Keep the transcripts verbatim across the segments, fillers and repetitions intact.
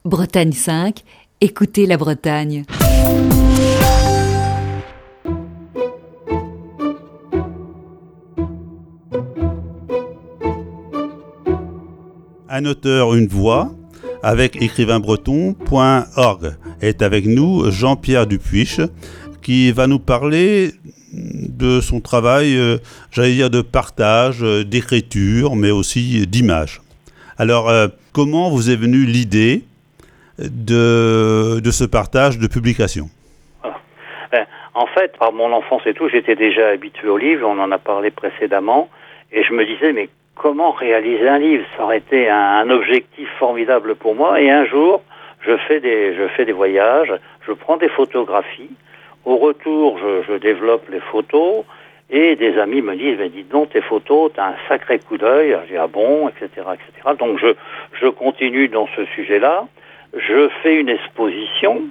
Bretagne cinq, écoutez la Bretagne. Un auteur, une voix, avec écrivain breton point org. Est avec nous Jean-Pierre Dupuich, qui va nous parler de son travail, euh, j'allais dire de partage, euh, d'écriture, mais aussi d'image. Alors, euh, comment vous est venue l'idée de, de ce partage de publication ? Ben, en fait, par mon enfance et tout, j'étais déjà habitué au livre, on en a parlé précédemment, et je me disais, mais comment réaliser un livre ? Ça aurait été un, un objectif formidable pour moi, et un jour, je fais des, je fais des voyages, je prends des photographies, au retour, je, je développe les photos, et des amis me disent, mais dis donc, tes photos, t'as un sacré coup d'œil. Je dis, ah bon, et cetera, et cetera. Donc, je, je continue dans ce sujet-là. Je fais une exposition,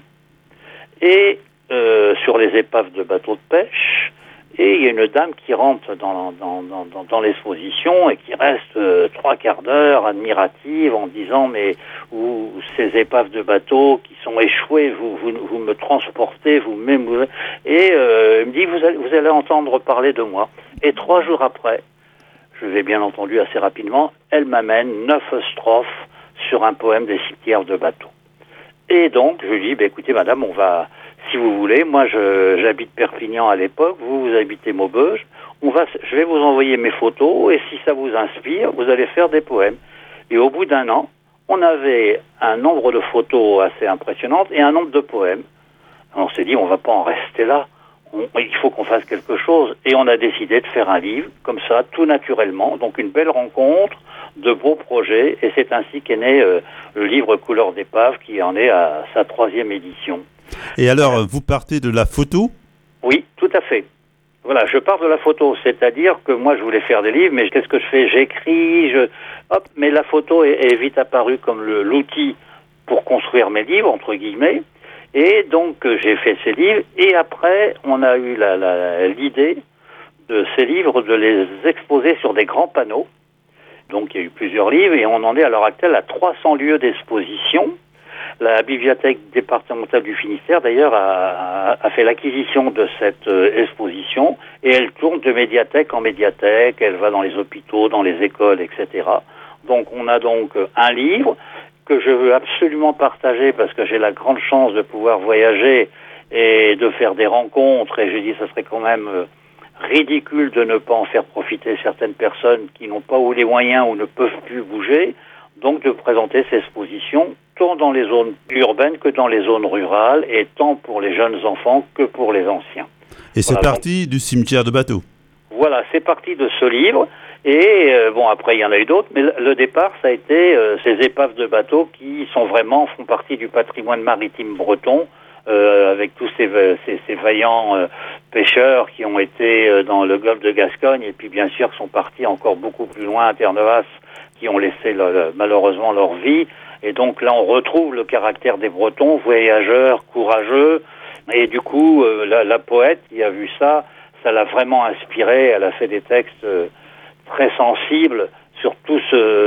et euh, sur les épaves de bateaux de pêche, et il y a une dame qui rentre dans, dans, dans, dans, dans l'exposition et qui reste euh, trois quarts d'heure admirative en disant, mais où, ces épaves de bateaux qui sont échouées, vous, vous, vous me transportez, vous m'émouvez. Et euh, elle me dit, vous allez, vous allez entendre parler de moi. Et trois jours après, je vais bien entendu assez rapidement, elle m'amène neuf strophes sur un poème des cimetières de bateaux. Et donc, je lui dis, bah, écoutez madame, on va... Si vous voulez, moi je, j'habite Perpignan à l'époque, vous, vous habitez Maubeuge, on va, je vais vous envoyer mes photos et si ça vous inspire, vous allez faire des poèmes. Et au bout d'un an, on avait un nombre de photos assez impressionnant et un nombre de poèmes. Alors on s'est dit, on va pas en rester là, on, il faut qu'on fasse quelque chose. Et on a décidé de faire un livre, comme ça, tout naturellement, donc une belle rencontre, de beaux projets, et c'est ainsi qu'est né euh, le livre Couleur d'épave, qui en est à sa troisième édition. Et alors, vous partez de la photo ? Oui, tout à fait. Voilà, je pars de la photo, c'est-à-dire que moi je voulais faire des livres, mais qu'est-ce que je fais ? J'écris, je... hop, mais la photo est, est vite apparue comme le, l'outil pour construire mes livres, entre guillemets, et donc euh, j'ai fait ces livres, et après on a eu la, la, l'idée de ces livres de les exposer sur des grands panneaux. Donc il y a eu plusieurs livres, et on en est à l'heure actuelle à trois cents lieux d'exposition. La bibliothèque départementale du Finistère, d'ailleurs, a, a fait l'acquisition de cette euh, exposition et elle tourne de médiathèque en médiathèque, elle va dans les hôpitaux, dans les écoles, et cetera. Donc on a donc un livre que je veux absolument partager parce que j'ai la grande chance de pouvoir voyager et de faire des rencontres, et je dis ça serait quand même euh, ridicule de ne pas en faire profiter certaines personnes qui n'ont pas ou les moyens ou ne peuvent plus bouger. Donc de présenter ces expositions tant dans les zones urbaines que dans les zones rurales, et tant pour les jeunes enfants que pour les anciens. Et c'est voilà, parti donc, du cimetière de bateaux. Voilà, c'est parti de ce livre, et euh, bon, après il y en a eu d'autres, mais le, le départ, ça a été euh, ces épaves de bateaux qui sont vraiment, font partie du patrimoine maritime breton, euh, avec tous ces, ces, ces vaillants euh, pêcheurs qui ont été euh, dans le golfe de Gascogne, et puis bien sûr sont partis encore beaucoup plus loin à Terre-Neuve, qui ont laissé le, le, malheureusement leur vie. Et donc là, on retrouve le caractère des Bretons, voyageurs, courageux. Et du coup, euh, la, la poète qui a vu ça, ça l'a vraiment inspirée. Elle a fait des textes euh, très sensibles sur tous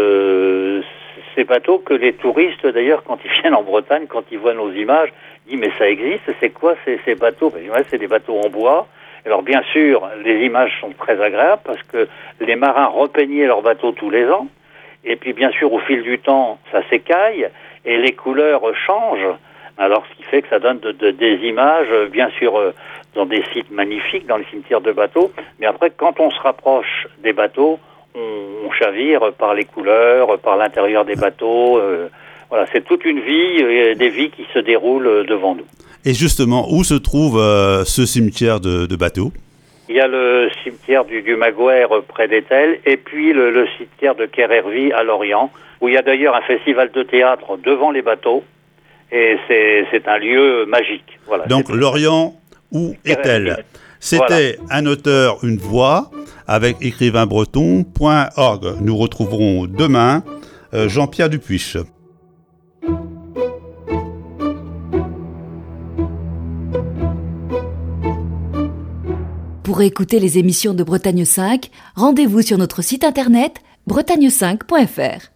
euh, ces bateaux que les touristes, d'ailleurs, quand ils viennent en Bretagne, quand ils voient nos images, disent « mais ça existe, c'est quoi ces, ces bateaux ?» Ben, ouais, c'est des bateaux en bois. Alors bien sûr, les images sont très agréables parce que les marins repeignaient leurs bateaux tous les ans. Et puis bien sûr, au fil du temps, ça s'écaille et les couleurs changent. Alors ce qui fait que ça donne de, de, des images, bien sûr, euh, dans des sites magnifiques, dans les cimetières de bateaux. Mais après, quand on se rapproche des bateaux, on, on chavire par les couleurs, par l'intérieur des bateaux. Euh, voilà, c'est toute une vie, euh, des vies qui se déroulent devant nous. Et justement, où se trouve euh, ce cimetière de, de bateaux ? Il y a le cimetière du, du Maguire près d'Étel, et puis le, le cimetière de Kerhervie à Lorient, où il y a d'ailleurs un festival de théâtre devant les bateaux, et c'est, c'est un lieu magique. Voilà. Donc c'est... Lorient ou Étel. C'était voilà. Un auteur, une voix, avec écrivain breton point org. Nous retrouverons demain euh, Jean-Pierre Dupuich. Pour écouter les émissions de Bretagne cinq, rendez-vous sur notre site internet bretagne cinq point f r.